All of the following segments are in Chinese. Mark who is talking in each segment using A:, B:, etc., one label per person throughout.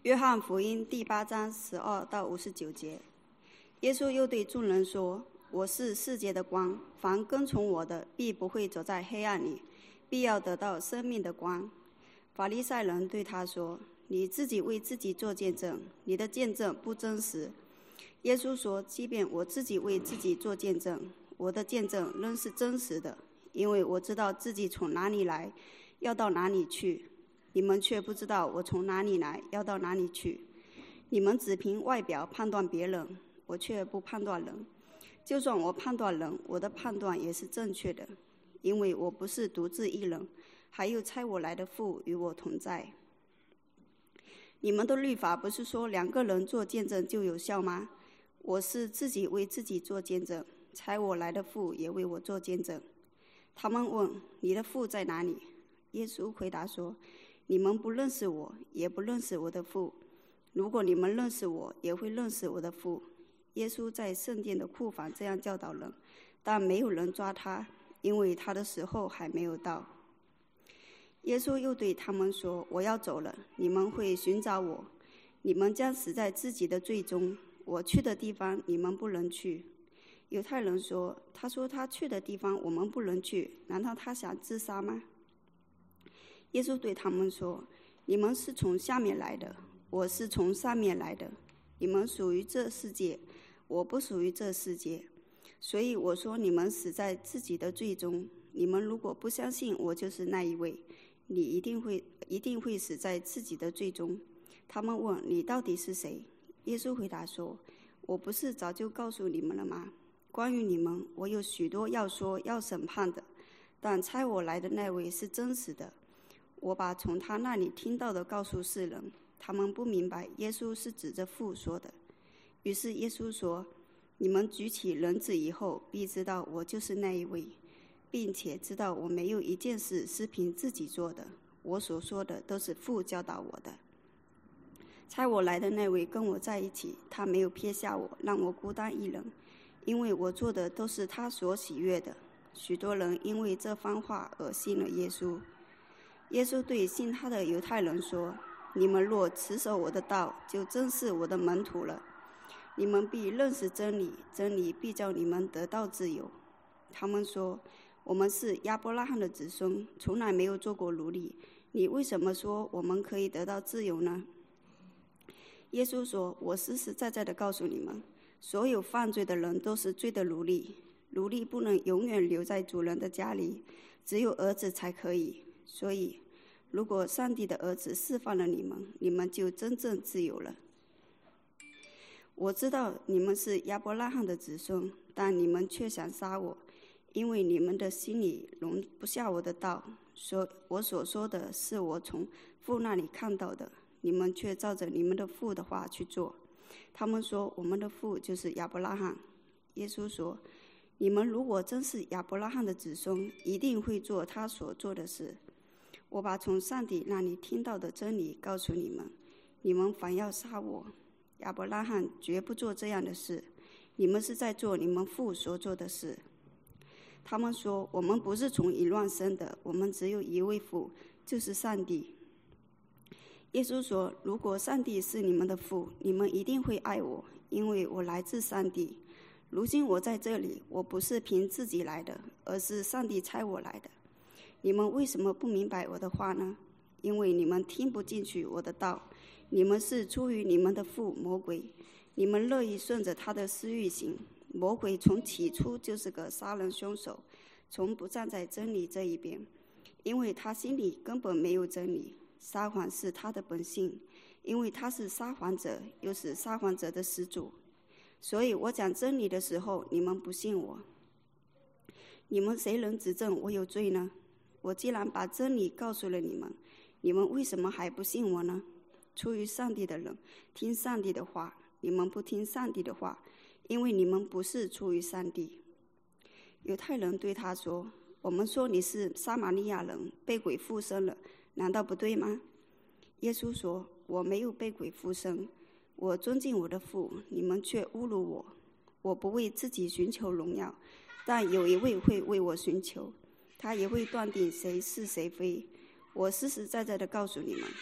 A: 约翰福音第8章12到59节。耶稣又对众人说：我是世界的光，凡跟从我的，必不会走在黑暗里，必要得到生命的光。法利赛人对他说：你自己为自己做见证，你的见证不真实。耶稣说：即便我自己为自己做见证，我的见证仍是真实的，因为我知道自己从哪里来，要到哪里去。你们却不知道我从哪里来，要到哪里去。你们只凭外表判断别人，我却不判断人。就算我判断人，我的判断也是正确的，因为我不是独自一人，还有差我来的父与我同在。你们的律法不是说2个人做见证就有效吗？我是自己为自己做见证，差我来的父也为我做见证。他们问：你的父在哪里？耶稣回答说：你们不认识我，也不认识我的父。如果你们认识我，也会认识我的父。耶稣在圣殿的库房这样教导人，但没有人抓他，因为他的时候还没有到。耶稣又对他们说：我要走了，你们会寻找我，你们将死在自己的罪中。我去的地方，你们不能去。犹太人说：他说他去的地方我们不能去，难道他想自杀吗？耶稣对他们说：你们是从下面来的，我是从上面来的。你们属于这世界，我不属于这世界。所以我说你们死在自己的罪中。你们如果不相信我就是那一位，你一定会死在自己的罪中。他们问：你到底是谁？耶稣回答说：我不是早就告诉你们了吗？关于你们，我有许多要说要审判的，但差我来的那位是真实的。我把从他那里听到的告诉世人，他们不明白耶稣是指着父说的。于是耶稣说：你们举起人子以后，必知道我就是那一位，并且知道我没有一件事是凭自己做的，我所说的都是父教导我的。差我来的那位跟我在一起，他没有撇下我，让我孤单一人，因为我做的都是他所喜悦的。许多人因为这番话而信了耶稣。耶稣对信他的犹太人说：你们若持守我的道，就真是我的门徒了。你们必认识真理，真理必叫你们得到自由。他们说：我们是亚伯拉罕的子孙，从来没有做过奴隶，你为什么说我们可以得到自由呢？耶稣说：我实实在在地告诉你们，所有犯罪的人都是罪的奴隶，奴隶不能永远留在主人的家里，只有儿子才可以。所以如果上帝的儿子释放了你们，你们就真正自由了。我知道你们是亚伯拉罕的子孙，但你们却想杀我，因为你们的心里容不下我的道。我所说的是我从父那里看到的，你们却照着你们的父的话去做。他们说：我们的父就是亚伯拉罕。耶稣说：你们如果真是亚伯拉罕的子孙，一定会做他所做的事。我把从上帝那里听到的真理告诉你们，你们反要杀我，亚伯拉罕绝不做这样的事。你们是在做你们父所做的事。他们说：我们不是从淫乱生的，我们只有一位父，就是上帝。耶稣说：如果上帝是你们的父，你们一定会爱我，因为我来自上帝。如今我在这里，我不是凭自己来的，而是上帝差我来的。你们为什么不明白我的话呢？因为你们听不进去我的道。你们是出于你们的父魔鬼，你们乐意顺着他的私欲行。魔鬼从起初就是个杀人凶手，从不站在真理这一边，因为他心里根本没有真理。撒谎是他的本性，因为他是撒谎者，又是撒谎者的始祖。所以我讲真理的时候，你们不信我。你们谁能指证我有罪呢？我既然把真理告诉了你们，你们为什么还不信我呢？出于上帝的人听上帝的话，你们不听上帝的话，因为你们不是出于上帝。犹太人对他说：我们说你是撒玛利亚人，被鬼附身了，难道不对吗？耶稣说：我没有被鬼附身，我尊敬我的父，你们却侮辱我。我不为自己寻求荣耀，但有一位会为我寻求，他也会断定谁是谁非。我实实在在地告诉你们，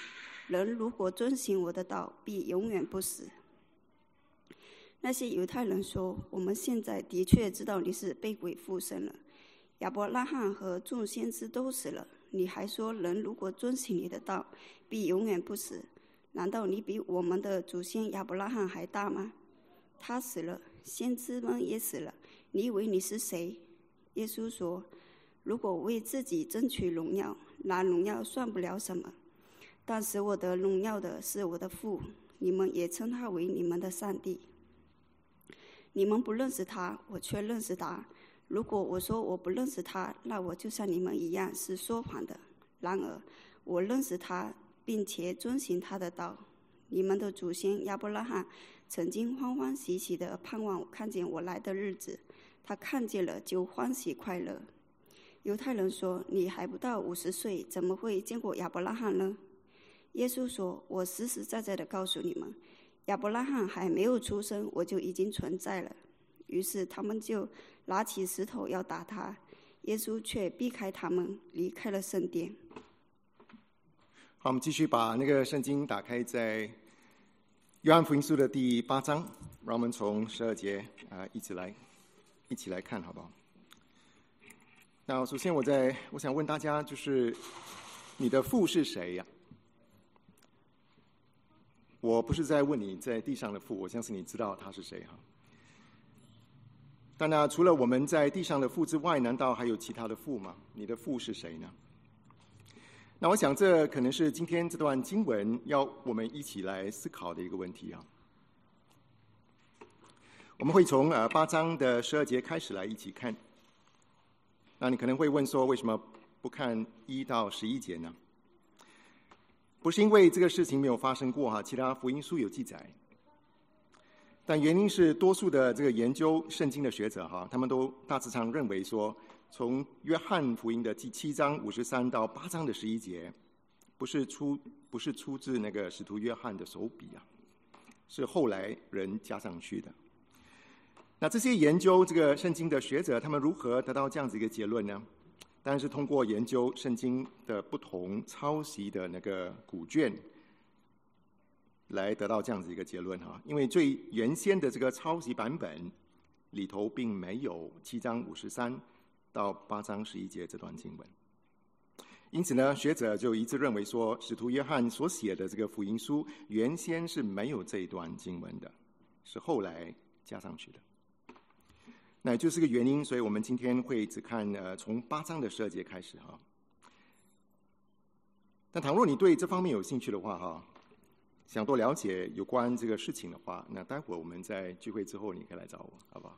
A: 人如果遵行我的道，必永远不死。那些犹太人说，我们现在的确知道你是被鬼附身了，亚伯拉罕和众先知都死了，你还说人如果遵行你的道，必永远不死。难道你比我们的祖先亚伯拉罕还大吗？他死了，先知们也死了，你以为你是谁？耶稣说，如果为自己争取荣耀，那荣耀算不了什么，但使我得荣耀的是我的父，你们也称他为你们的上帝。你们不认识他，我却认识他。如果我说我不认识他，那我就像你们一样是说谎的。然而我认识他，并且遵行他的道。你们的祖先亚伯拉罕曾经欢欢喜喜地盼望看见我来的日子，他看见了就欢喜快乐。犹太人说，你还不到50岁，怎么会见过亚伯拉罕呢？耶稣说，我实实在在地告诉你们，亚伯拉罕还没有出生，我就已经存在了。于是他们就拿起石头要打他，耶稣却避开他们，离开了圣殿。
B: 好，我们继续把那个圣经打开，在约翰福音书的第8章，让我们从12节一起来看，好不好？那首先我想问大家，就是你的父是谁呀？我不是在问你在地上的父，我相信你知道他是谁哈。但除了我们在地上的父之外，难道还有其他的父吗？你的父是谁呢？那我想这可能是今天这段经文要我们一起来思考的一个问题啊。我们会从8章的12节开始来一起看。那你可能会问说，为什么不看1到11节呢？不是因为这个事情没有发生过哈，其他福音书有记载，但原因是多数的这个研究圣经的学者哈，他们都大致上认为说，从约翰福音的第7章53到8章的11节，不是出自那个使徒约翰的手笔啊，是后来人加上去的。那这些研究这个圣经的学者，他们如何得到这样子一个结论呢？当然是通过研究圣经的不同抄袭的那个古卷来得到这样子一个结论哈。因为最原先的这个抄袭版本里头并没有7章53到8章11节这段经文，因此呢，学者就一致认为说，使徒约翰所写的这个福音书原先是没有这一段经文的，是后来加上去的。那也就是个原因，所以我们今天会只看从8章的12节开始哈。但倘若你对这方面有兴趣的话哈，想多了解有关这个事情的话，那待会儿我们在聚会之后你可以来找我，好不好？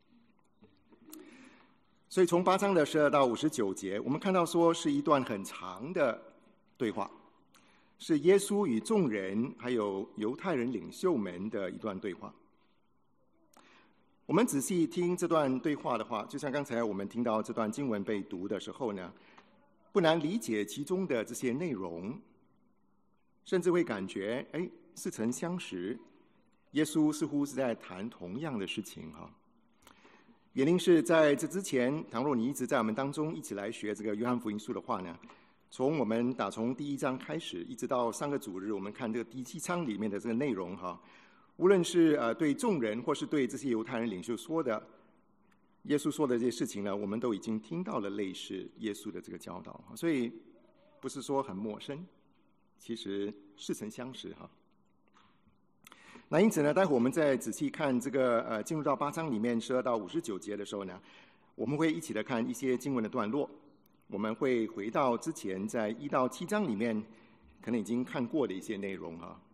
B: 所以从8章的12到59节，我们看到说是一段很长的对话，是耶稣与众人还有犹太人领袖们的一段对话。我们仔细听这段对话的话，就像刚才我们听到这段经文被读的时候呢，不难理解其中的这些内容，甚至会感觉似曾相识，耶稣似乎是在谈同样的事情哈。原因是在这之前，倘若你一直在我们当中一起来学这个约翰福音书的话呢，从我们打从第1章开始，一直到上个主日我们看这个第7章里面的这个内容哈。无论是对众人或是对这些犹太人领袖说的，耶稣说的这些事情呢，我们都已经听到了类似耶稣的这个教导，所以不是说很陌生，其实似曾相识哈。那因此呢，待会我们再仔细看这个进入到8章里面12到59节的时候呢，我们会一起来看一些经文的段落，我们会回到之前在1到7章里面可能已经看过的一些内容哈。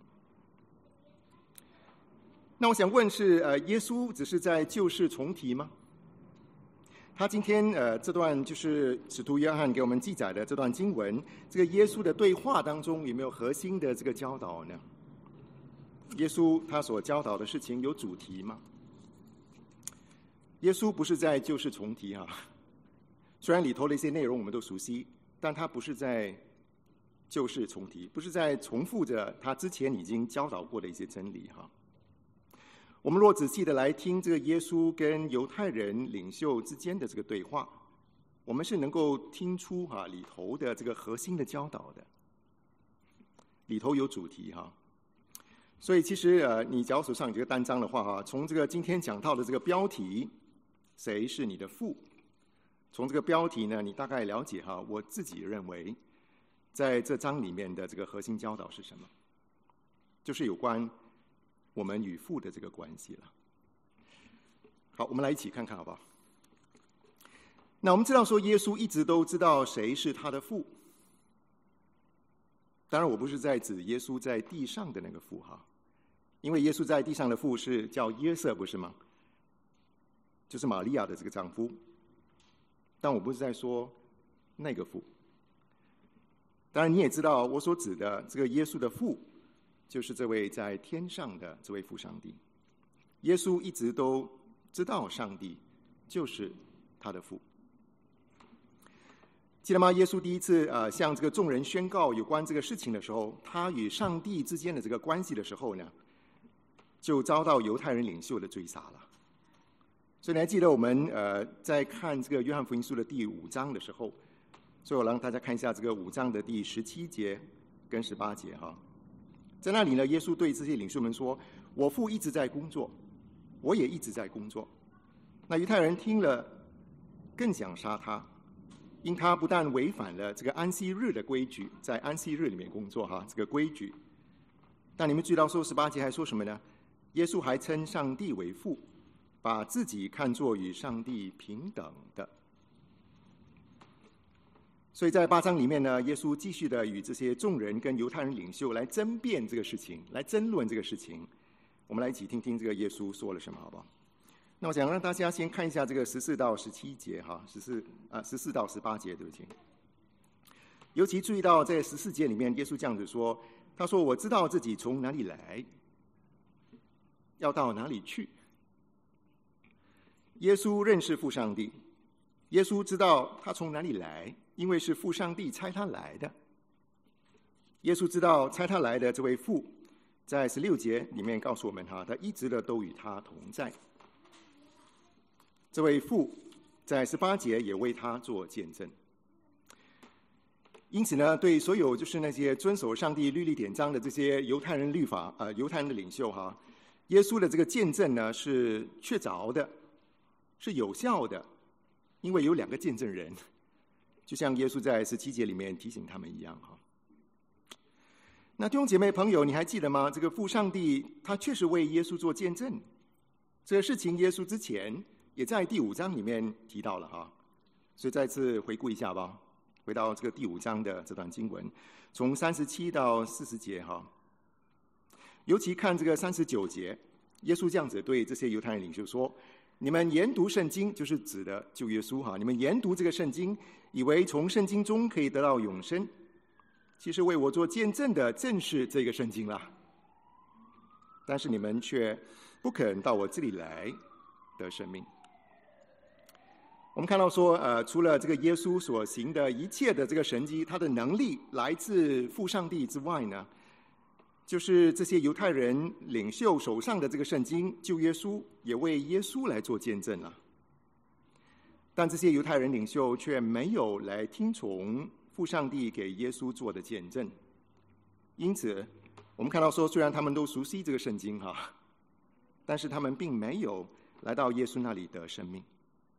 B: 那我想问是，耶稣只是在旧事重提吗？他今天这段就是使徒约翰给我们记载的这段经文，这个耶稣的对话当中有没有核心的这个教导呢？耶稣他所教导的事情有主题吗？耶稣不是在旧事重提哈，虽然里头的一些内容我们都熟悉，但他不是在旧事重提，不是在重复着他之前已经教导过的一些真理哈。我们若仔细的来听这个耶稣跟犹太人领袖之间的这个对话，我们是能够听出里头的这个核心的教导的。 里头有主题哈。所以其实你假如手上有这个单章的话哈，从这个今天讲到的这个标题，谁是你的父？从这个标题呢，你大概了解哈，我自己认为，在这章里面的这个核心教导是什么？就是有关我们与父的这个关系了。好，我们来一起看看好不好？那我们知道说，耶稣一直都知道谁是他的父。当然，我不是在指耶稣在地上的那个父哈，因为耶稣在地上的父是叫约瑟，不是吗？就是玛利亚的这个丈夫。但我不是在说那个父。当然，你也知道我所指的这个耶稣的父，就是这位在天上的这位父上帝。耶稣一直都知道上帝就是他的父。记得吗？耶稣第一次向这个众人宣告有关这个事情的时候，他与上帝之间的这个关系的时候呢，就遭到犹太人领袖的追杀了。所以你还记得我们在看这个约翰福音书的第5章的时候，所以我让大家看一下这个5章的第17节跟18节哈。在那里呢，耶稣对这些领袖们说：“我父一直在工作，我也一直在工作。”那犹太人听了，更想杀他，因他不但违反了这个安息日的规矩，在安息日里面工作哈，这个规矩。但你们注意到说18节还说什么呢？耶稣还称上帝为父，把自己看作与上帝平等的。所以在8章里面呢，耶稣继续的与这些众人跟犹太人领袖来争辩这个事情，来争论这个事情。我们来一起听听这个耶稣说了什么，好不好？那我想让大家先看一下这个14到17节哈，14到18节，对不起。尤其注意到在14节里面，耶稣这样子说，他说：“我知道自己从哪里来，要到哪里去。”耶稣认识父上帝，耶稣知道他从哪里来，因为是父上帝差他来的。耶稣知道差他来的这位父，在16节里面告诉我们他一直的都与他同在。这位父在18节也为他做见证。因此呢，对所有就是那些遵守上帝律例典章的这些犹太人犹太人的领袖哈，耶稣的这个见证呢是确凿的，是有效的，因为有2个见证人，就像耶稣在17节里面提醒他们一样哈。那弟兄姐妹朋友，你还记得吗？这个父上帝他确实为耶稣做见证，这个事情耶稣之前也在第5章里面提到了哈，所以再次回顾一下吧。回到这个第5章的这段经文，从37到40节哈，尤其看这个39节，耶稣这样子对这些犹太人领袖说：“你们研读圣经，就是指的旧耶稣哈，你们研读这个圣经，以为从圣经中可以得到永生，其实为我做见证的正是这个圣经啦。但是你们却不肯到我这里来得生命。”我们看到说，除了这个耶稣所行的一切的这个神迹，他的能力来自父上帝之外呢，就是这些犹太人领袖手上的这个圣经旧耶书也为耶稣来做见证了。但这些犹太人领袖却没有来听从父上帝给耶稣做的见证，因此我们看到说，虽然他们都熟悉这个圣经哈，但是他们并没有来到耶稣那里得生命。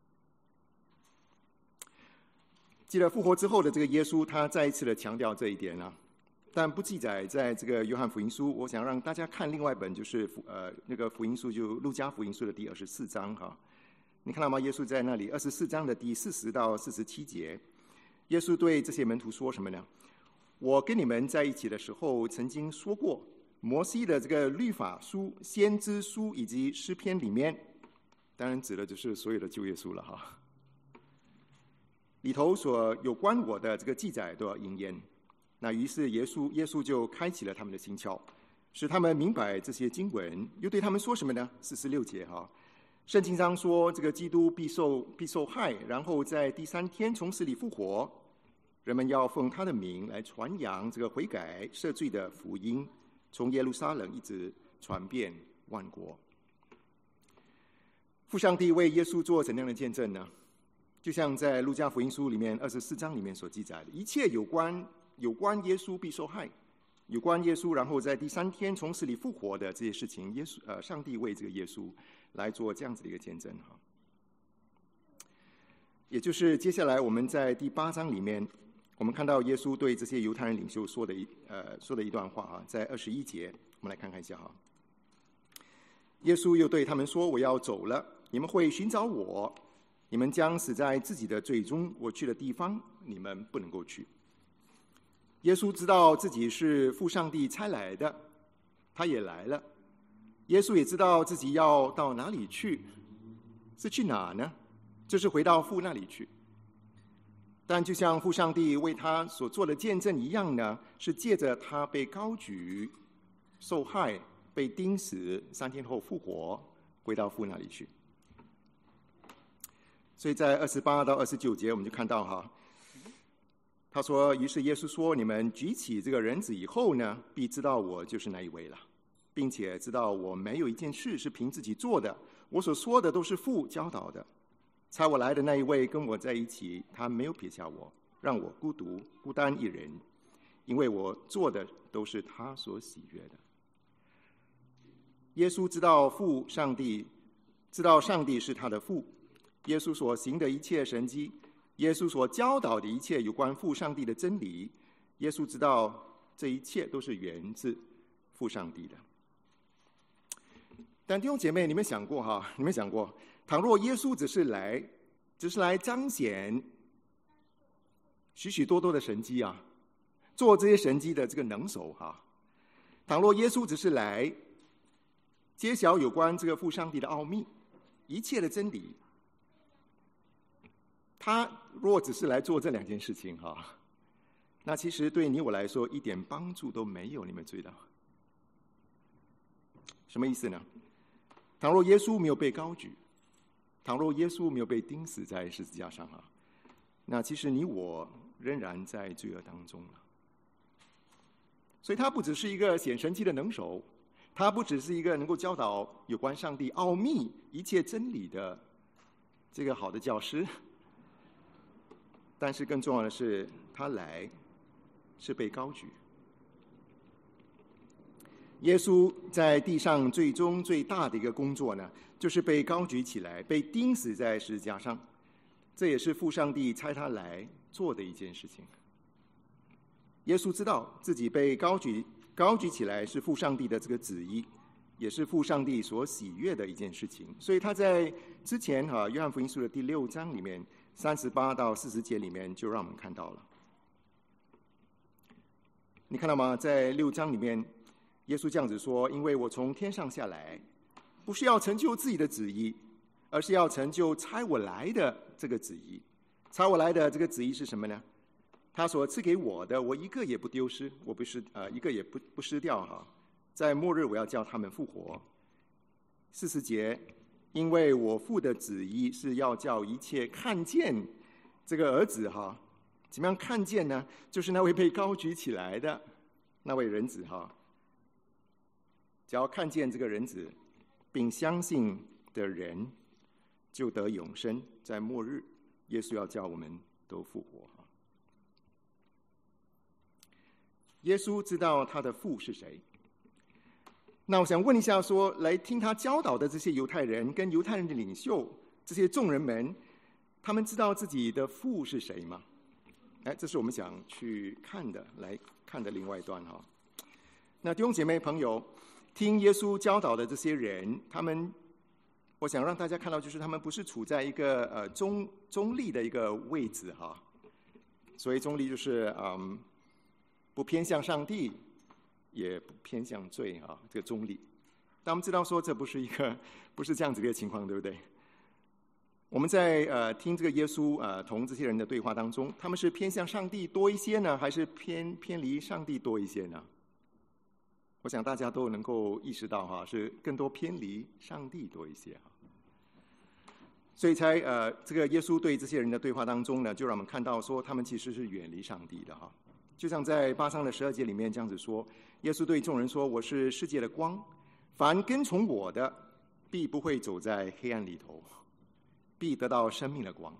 B: 记得复活之后的这个耶稣，他再一次的强调这一点啊，但不记载在这个约翰福音书。我想让大家看另外一本，就是那个福音书，就路加福音书的第24章哈。你看到吗？耶稣在那里24章的第40到47节，耶稣对这些门徒说什么呢？我跟你们在一起的时候，曾经说过，摩西的这个律法书、先知书以及诗篇里面，当然指的就是所有的旧约书了哈。里头所有关我的这个记载都要应验。那于是耶稣就开启了他们的心窍，使他们明白这些经文，又对他们说什么呢？46节哈，圣经上说这个基督必受害，然后在第3天从死里复活，人们要奉他的名来传扬这个悔改赦罪的福音，从耶路撒冷一直传遍万国。父上帝为耶稣做怎样的见证呢？就像在路加福音书里面24章里面所记载的，一切有关耶稣必受害， 有关耶稣，然后在第3天从死里复活的这些事情，上帝为这个耶稣来做这样子的一个见证哈。也就是接下来我们在第8章里面，我们看到耶稣对这些犹太人领袖说的一段话啊，在21节，我们来看看一下哈。耶稣又对他们说：“我要走了，你们会寻找我，你们将死在自己的罪中。我去的地方，你们不能够去。”耶稣知道自己是父上帝差来的，他也来了。耶稣也知道自己要到哪里去，是去哪呢？就是回到父那里去。但就像父上帝为他所做的见证一样呢，是借着他被高举、受害、被钉死，3天后复活，回到父那里去。所以在28到29节，我们就看到哈，他说：“于是耶稣说，你们举起这个人子以后呢，必知道我就是那一位了，并且知道我没有一件事是凭自己做的，我所说的都是父教导的。差我来的那一位跟我在一起，他没有撇下我，让我孤单一人，因为我做的都是他所喜悦的。”耶稣知道上帝是他的父，耶稣所行的一切神迹，耶稣所教导的一切有关父上帝的真理，耶稣知道这一切都是源自父上帝的。但弟兄姐妹，你们想过，倘若耶稣只是来彰显许许多多的神迹啊，做这些神迹的这个能手哈，倘若耶稣只是来揭晓有关这个父上帝的奥秘，一切的真理，他若只是来做这2件事情哈，那其实对你我来说一点帮助都没有。你们知道什么意思呢？倘若耶稣没有被高举，倘若耶稣没有被钉死在十字架上啊，那其实你我仍然在罪恶当中了。所以他不只是一个显神迹的能手，他不只是一个能够教导有关上帝奥秘一切真理的这个好的教师，但是更重要的是，他来是被高举。耶稣在地上最终最大的一个工作呢，就是被高举起来，被钉死在十字架上。这也是父上帝差他来做的一件事情。耶稣知道自己被高举起来是父上帝的这个旨意，也是父上帝所喜悦的一件事情。所以他在之前约翰福音书的第6章里面38到40节里面就让我们看到了。你看到吗？在6章里面，耶稣这样子说：“因为我从天上下来，不是要成就自己的旨意，而是要成就差我来的这个旨意。差我来的这个旨意是什么呢？他所赐给我的，我一个也不丢失，我不是一个也不失掉哈。在末日，我要叫他们复活。40节，因为我父的旨意是要叫一切看见这个儿子哈，怎么样看见呢？就是那位被高举起来的那位人子哈。只要看见这个人子，并相信的人，就得永生。在末日，耶稣要叫我们都复活。耶稣知道他的父是谁。那我想问一下说，来听他教导的这些犹太人跟犹太人的领袖，这些众人们，他们知道自己的父是谁吗？这是我们想去来看的另外一段哈。那弟兄姐妹朋友，听耶稣教导的这些人，我想让大家看到，就是他们不是处在一个中立的一个位置哈。所谓中立，就是不偏向上帝，也不偏向罪啊，这个中立。但我们知道说，这不是这样子的一个情况，对不对？我们在听这个耶稣同这些人的对话当中，他们是偏向上帝多一些呢，还是偏离上帝多一些呢？我想大家都能够意识到哈，是更多偏离上帝多一些哈。所以这个耶稣对这些人的对话当中呢，就让我们看到说，他们其实是远离上帝的哈。就像在8章的12节里面这样子说，耶稣对众人说：“我是世界的光，凡跟从我的，必不会走在黑暗里头，必得到生命的光。”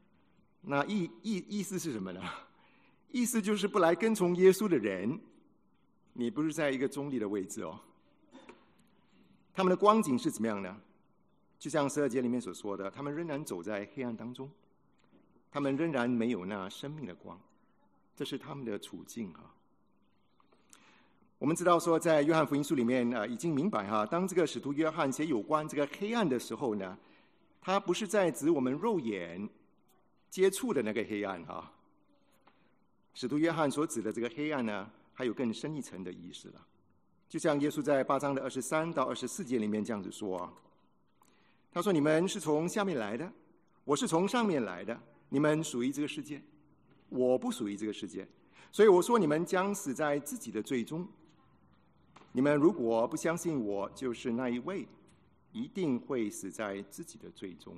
B: 那意思是什么呢？意思就是不来跟从耶稣的人， 你不是在一个中立的位置哦。他们的光景是怎么样呢？就像12节里面所说的，他们仍然走在黑暗当中，他们仍然没有那生命的光，这是他们的处境啊。我们知道说，在约翰福音书里面已经明白哈，当这个使徒约翰写有关这个黑暗的时候呢，他不是在指我们肉眼接触的那个黑暗哈。使徒约翰所指的这个黑暗呢，还有更深一层的意思了。就像耶稣在8章的23到24节里面这样子说啊，他说：“你们是从下面来的，我是从上面来的。你们属于这个世界，我不属于这个世界。所以我说，你们将死在自己的罪中。你们如果不相信我就是那一位，一定会死在自己的罪中。”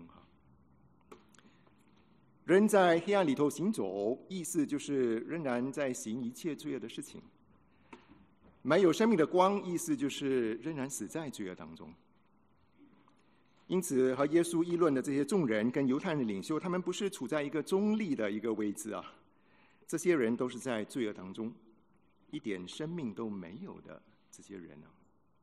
B: 人在黑暗里头行走，意思就是仍然在行一切罪恶的事情。没有生命的光，意思就是仍然死在罪恶当中。因此，和耶稣议论的这些众人跟犹太人的领袖，他们不是处在一个中立的一个位置啊。这些人都是在罪恶当中，一点生命都没有的这些人啊。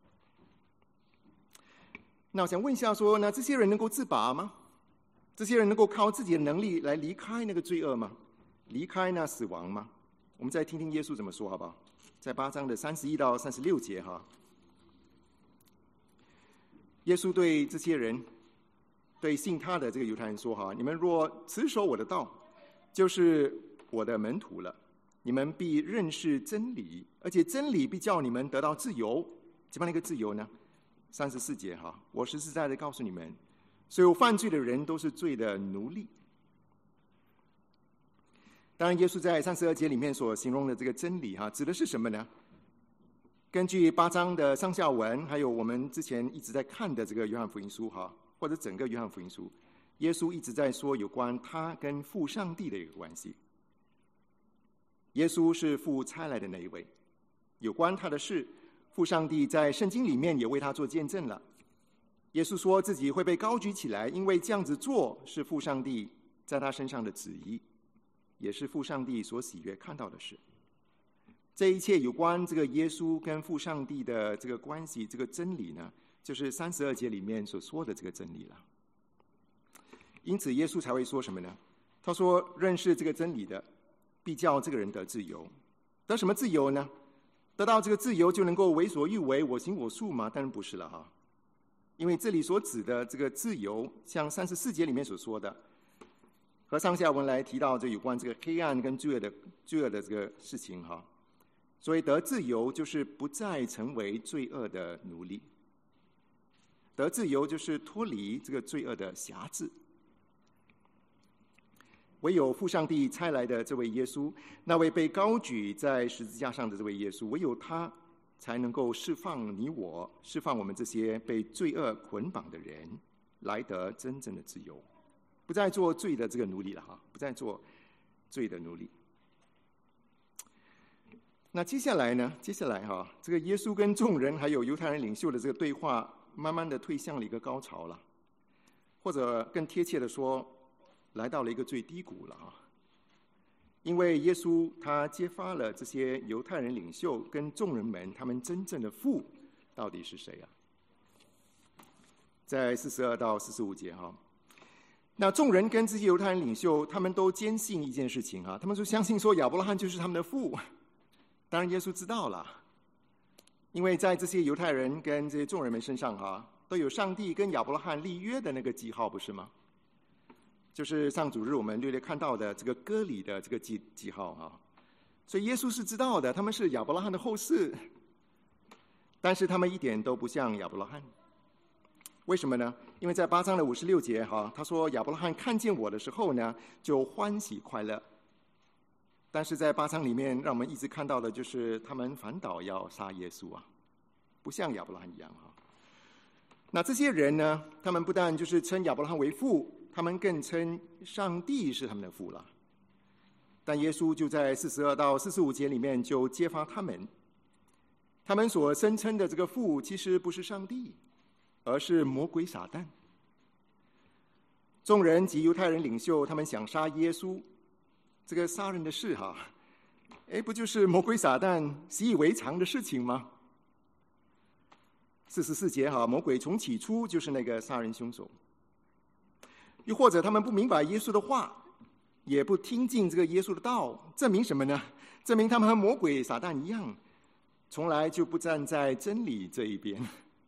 B: 那我想问一下说，那这些人能够自拔吗？这些人能够靠自己的能力来离开那个罪恶吗？离开那死亡吗？我们再听听耶稣怎么说好不好？在8章的31到36节哈，耶稣对这些人，对信他的这个犹太人说哈：“你们若持守我的道，就是我的门徒了。你们必认识真理，而且真理必叫你们得到自由。怎么样的一个自由呢？34节哈，我实实在在的告诉你们，所有犯罪的人都是罪的奴隶。”当然，耶稣在32节里面所形容的这个真理哈，指的是什么呢？根据8章的上下文，还有我们之前一直在看的这个约翰福音书哈，或者整个约翰福音书，耶稣一直在说有关他跟父上帝的一个关系。耶稣是父差来的那一位，有关他的事，父上帝在圣经里面也为他做见证了。耶稣说自己会被高举起来，因为这样子做是父上帝在他身上的旨意，也是父上帝所喜悦看到的事。这一切有关这个耶稣跟父上帝的这个关系，这个真理呢，就是32节里面所说的这个真理了。因此耶稣才会说什么呢？他说认识这个真理的，必叫这个人得自由。得什么自由呢？得到这个自由就能够为所欲为，我行我素吗？当然不是了哈。因为这里所指的这个自由，像34节里面所说的，和上下文来提到这有关这个黑暗跟罪恶的这个事情哈。所以得自由就是不再成为罪恶的奴隶，得自由就是脱离这个罪恶的辖制。唯有父上帝差来的这位耶稣，那位被高举在十字架上的这位耶稣，唯有他才能够释放你我，释放我们这些被罪恶捆绑的人，来得真正的自由，不再做罪的这个奴隶了哈，不再做罪的奴隶。那接下来呢？这个耶稣跟众人还有犹太人领袖的这个对话，慢慢的退向了一个高潮了，或者更贴切的说，来到了一个最低谷了啊。因为耶稣他揭发了这些犹太人领袖跟众人们，他们真正的父到底是谁啊？在42到45节哈。那众人跟这些犹太人领袖，他们都坚信一件事情啊，他们说相信说亚伯拉罕就是他们的父。当然耶稣知道了，因为在这些犹太人跟这些众人们身上哈，都有上帝跟亚伯拉罕立约的那个记号，不是吗？就是上主日我们略略看到的这个割礼的这个记号哈。所以耶稣是知道的，他们是亚伯拉罕的后嗣，但是他们一点都不像亚伯拉罕。为什么呢？因为在8章的56节哈，他说亚伯拉罕看见我的时候呢，就欢喜快乐。但是在8章里面，让我们一直看到的就是他们反倒要杀耶稣啊，不像亚伯拉罕一样哈。那这些人呢，他们不但就是称亚伯拉罕为父，他们更称上帝是他们的父了。但耶稣就在42到45节里面就揭发他们所声称的这个父，其实不是上帝，而是魔鬼撒旦。众人及犹太人领袖，他们想杀耶稣。这个杀人的事哈， 不就是魔鬼撒旦习以为常的事情吗？44节魔鬼从起初就是那个杀人凶手。又或者他们不明白耶稣的话，也不听进这个耶稣的道，证明什么呢？证明他们和魔鬼撒旦一样，从来就不站在真理这一边。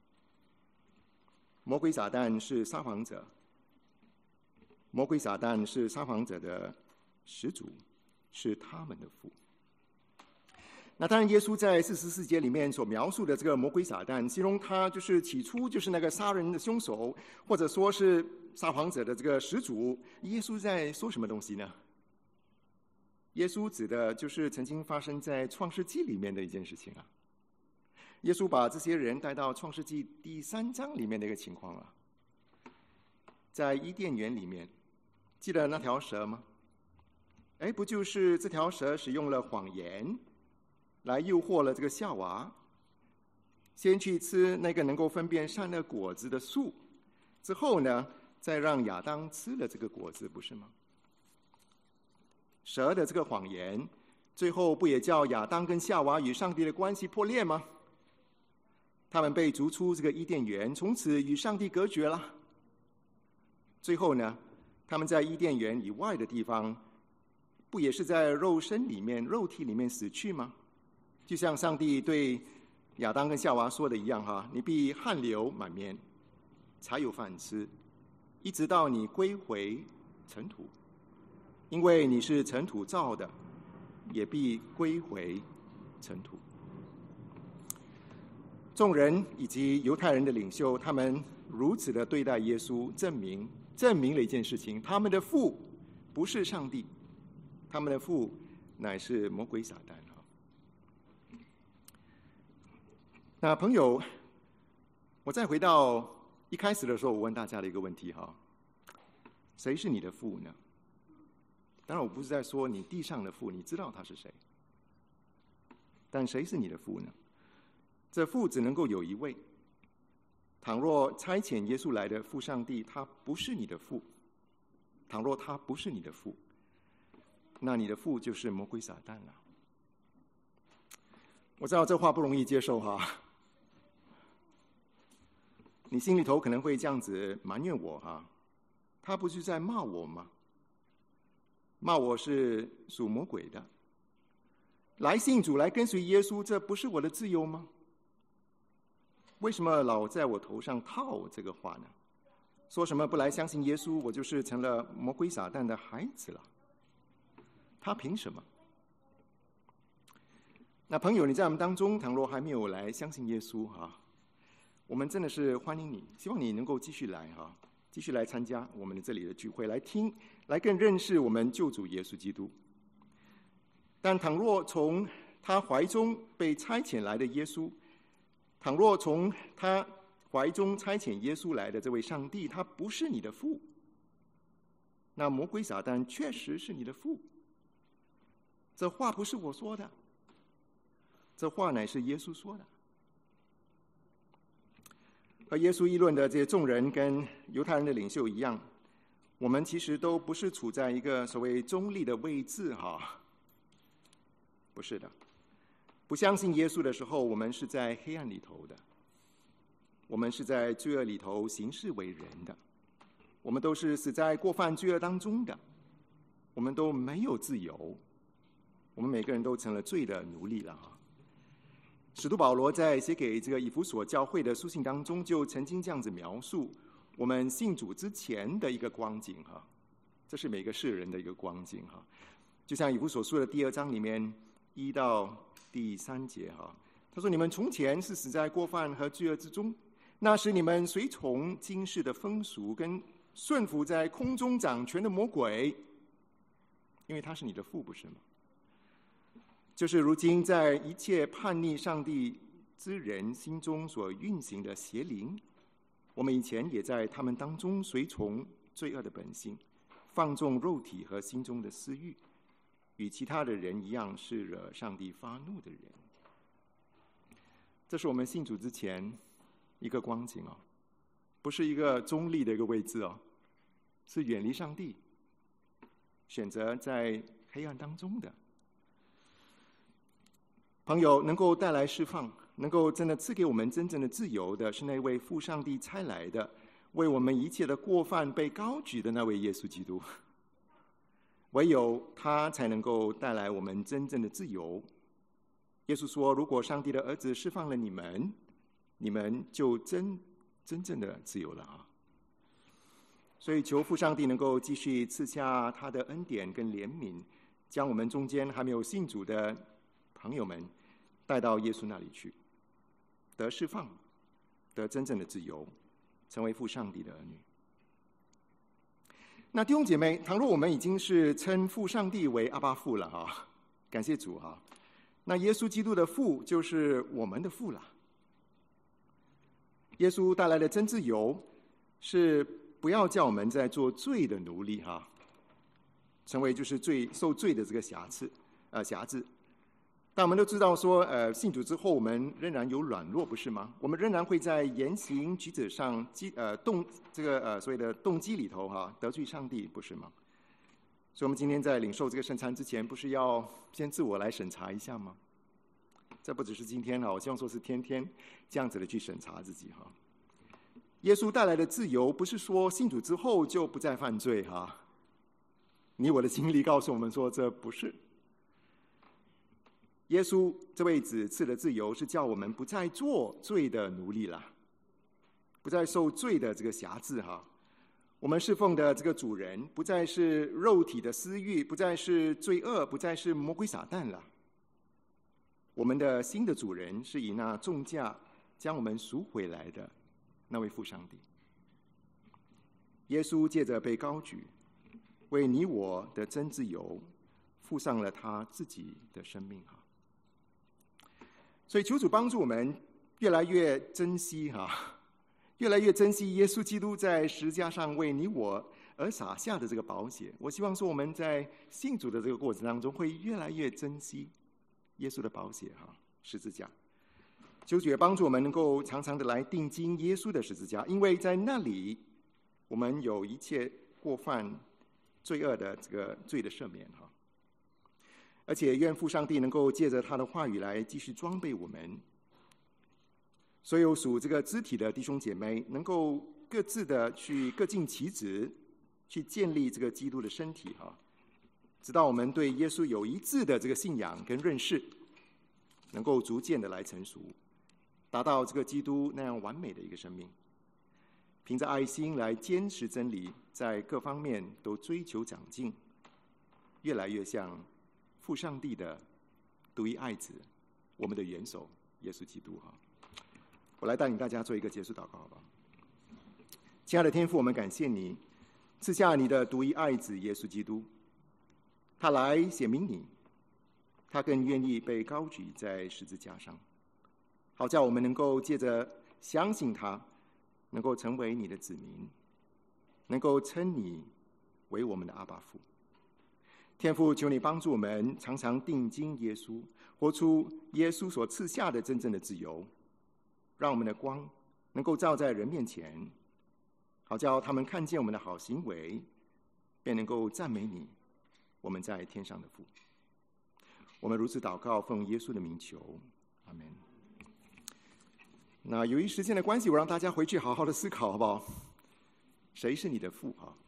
B: 魔鬼撒旦是撒谎者，魔鬼撒旦是撒谎者的始祖，是他们的父。那当然，耶稣在44节里面所描述的这个魔鬼撒旦，形容他就是起初就是那个杀人的凶手，或者说是撒谎者的这个始祖。耶稣在说什么东西呢？耶稣指的就是曾经发生在创世纪里面的一件事情啊。耶稣把这些人带到创世纪第3章里面的一个情况了。在伊甸园里面，记得那条蛇吗？不就是这条蛇使用了谎言来诱惑了这个夏娃，先去吃那个能够分辨善恶果子的树，之后呢，再让亚当吃了这个果子，不是吗？蛇的这个谎言，最后不也叫亚当跟夏娃与上帝的关系破裂吗？他们被逐出这个伊甸园，从此与上帝隔绝了。最后呢，他们在伊甸园以外的地方，不也是在肉身里面、肉体里面死去吗？就像上帝对亚当跟夏娃说的一样你必汗流满面，才有饭吃，一直到你归回尘土，因为你是尘土造的，也必归回尘土。众人以及犹太人的领袖，他们如此的对待耶稣，证明了一件事情：他们的父不是上帝，他们的父乃是魔鬼撒旦。那朋友，我再回到一开始的时候，我问大家的一个问题谁是你的父呢？当然我不是在说你地上的父，你知道他是谁，但谁是你的父呢？这父只能够有一位。倘若差遣耶稣来的父上帝他不是你的父，倘若他不是你的父，那你的父就是魔鬼撒旦了。我知道这话不容易接受你心里头可能会这样子埋怨我他不是在骂我吗？骂我是属魔鬼的，来信主来跟随耶稣，这不是我的自由吗？为什么老在我头上套这个话呢？说什么不来相信耶稣，我就是成了魔鬼撒旦的孩子了？他凭什么？那朋友，你在我们当中，倘若还没有来相信耶稣我们真的是欢迎你，希望你能够继续来继续来参加我们的这里的聚会，来听，来更认识我们救主耶稣基督。但倘若从他怀中被差遣来的耶稣，倘若从他怀中差遣耶稣来的这位上帝，他不是你的父，那魔鬼撒旦确实是你的父。这话不是我说的，这话乃是耶稣说的。和耶稣议论的这些众人跟犹太人的领袖一样，我们其实都不是处在一个所谓中立的位置不是的。不相信耶稣的时候，我们是在黑暗里头的，我们是在罪恶里头行事为人的，我们都是死在过犯罪恶当中的，我们都没有自由，我们每个人都成了罪的奴隶了使徒保罗在写给这个以弗所教会的书信当中，就曾经这样子描述我们信主之前的一个光景这是每个世人的一个光景就像以弗所书的第2章里面1到第3节他说：你们从前是死在过犯和罪恶之中，那时你们随从今世的风俗，跟顺服在空中掌权的魔鬼，因为他是你的父，不是吗？就是如今在一切叛逆上帝之人心中所运行的邪灵，我们以前也在他们当中随从罪恶的本性，放纵肉体和心中的私欲，与其他的人一样，是惹上帝发怒的人。这是我们信主之前一个光景不是一个中立的一个位置是远离上帝，选择在黑暗当中的。 朋友，能够带来释放，能够真的赐给我们真正的自由的，是那位父上帝差来的，为我们一切的过犯被高举的那位耶稣基督。唯有他才能够带来我们真正的自由。耶稣说，如果上帝的儿子释放了你们，你们就真正的自由了啊！所以求父上帝能够继续赐下他的恩典跟怜悯，将我们中间还没有信主的朋友们带到耶稣那里去，得释放，得真正的自由，成为父上帝的儿女。那弟兄姐妹，倘若我们已经是称父上帝为阿爸父了哈，感谢主哈，那耶稣基督的父就是我们的父了。耶稣带来的真自由是不要叫我们在做罪的奴隶哈，成为就是受罪的这个辖制。但我们都知道说，信主之后我们仍然有软弱，不是吗？我们仍然会在言行举止上所谓的动机里头哈得罪上帝，不是吗？所以我们今天在领受这个圣餐之前，不是要先自我来审查一下吗？这不只是今天哈，我希望说是天天这样子的去审查自己哈。耶稣带来的自由，不是说信主之后就不再犯罪哈。你我的经历告诉我们说，这不是。耶稣这位子赐的自由，是叫我们不再做罪的奴隶了，不再受罪的这个辖制哈。我们侍奉的这个主人，不再是肉体的私欲，不再是罪恶，不再是魔鬼撒旦了。我们的新的主人是以那重价将我们赎回来的那位父上帝。耶稣借着被高举，为你我的真自由付上了他自己的生命哈。所以求主帮助我们越来越珍惜越来越珍惜耶稣基督在十字架上为你我而洒下的这个宝血。我希望说我们在信主的这个过程当中，会越来越珍惜耶稣的宝血十字架。求主也帮助我们能够常常的来定睛耶稣的十字架，因为在那里我们有一切过犯罪恶的这个罪的赦免而且愿父上帝能够借着他的话语来继续装备我们所有属这个肢体的弟兄姐妹，能够各自的去各尽其职，去建立这个基督的身体直到我们对耶稣有一致的这个信仰跟认识，能够逐渐的来成熟，达到这个基督那样完美的一个生命，凭着爱心来坚持真理，在各方面都追求长进，越来越像父上帝的独一爱子，我们的元首耶稣基督我来带领大家做一个结束祷告好不好？亲爱的天父，我们感谢你赐下你的独一爱子耶稣基督，他来显明你，他更愿意被高举在十字架上，好叫我们能够借着相信他，能够成为你的子民，能够称你为我们的阿爸父。天父，求你帮助我们常常定睛耶稣，活出耶稣所赐下的真正的自由，让我们的光能够照在人面前，好叫他们看见我们的好行为，便能够赞美你，我们在天上的父。我们如此祷告，奉耶稣的名求，阿们。那由于时间的关系，我让大家回去好好的思考好不好？谁是你的父